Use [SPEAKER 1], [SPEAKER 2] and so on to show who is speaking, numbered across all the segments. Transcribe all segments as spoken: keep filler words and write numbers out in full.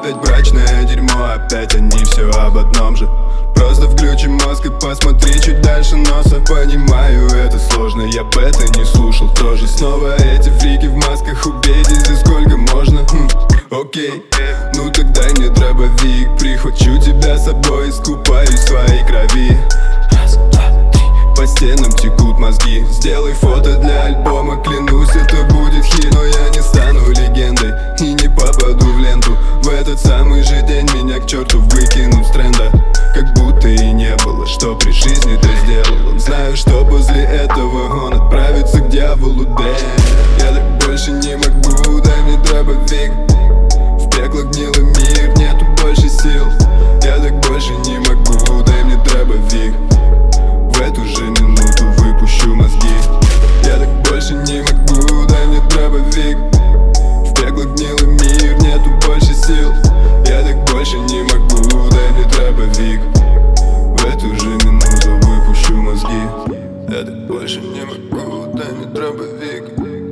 [SPEAKER 1] Опять брачное дерьмо, опять они все об одном же. Просто включи мозг и посмотри чуть дальше носа. Понимаю, это сложно, я бы это не слушал тоже. Снова эти фрики в масках, убейте, за сколько можно. Хм, окей, ну тогда мне дробовик. Прихвачу тебя с собой, искупаюсь в своей крови. Раз, два, три, по стенам текут мозги. Сделай фото для альбома, клянусь, это будет хит. Но я не стану легендой и не попаду в ленту. В этот самый же день меня к черту выкинут с тренда. Как будто и не было, что при жизни ты сделал. Он знаю, что после этого он отправится к дьяволу. Damn. Я так больше не могу, дай мне дробовик. В пекло гнилый мир, нету больше сил. Я так больше не могу, дай мне дробовик. В эту же минуту выпущу мозги. Я так больше не могу, дай мне дробовик. В пекло гнилый мир, нету больше сил. Я так больше не могу, дай мне дробовик. В эту же минуту выпущу мозги. Я так больше не могу, дай мне дробовик.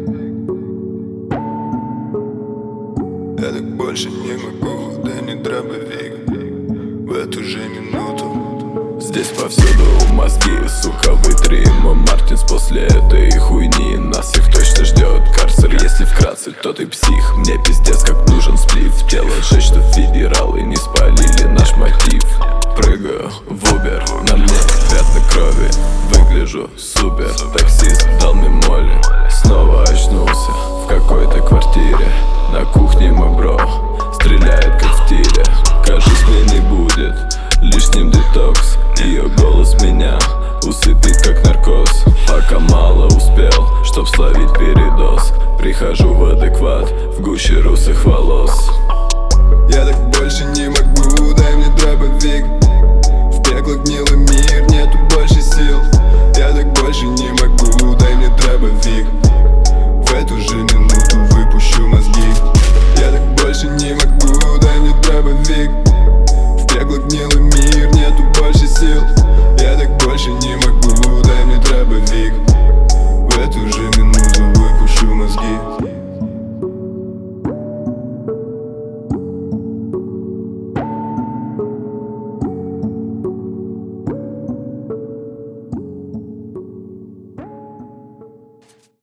[SPEAKER 1] Я так больше не могу, дай мне дробовик. В эту же минуту.
[SPEAKER 2] Здесь повсюду мозги, сука, вытри мой Мартинс. После этой хуйни нас всех точно ждет карцер. Если вкратце, то ты псих, мне пиздец как нужен сплит. Тело жечь, что федералы не спалили наш мотив. Прыгаю в Uber, на мне пятна крови. Выгляжу супер, таксист дал мне моли. Снова очнулся в какой-то квартире. На кухне мой бро стреляет как в тире. Кажется, мне не будет лишним детокс. Ее голос меня усыпит как наркоз. Пока мало успел, чтоб словить передоз. Прихожу в адекват в гуще русых волос.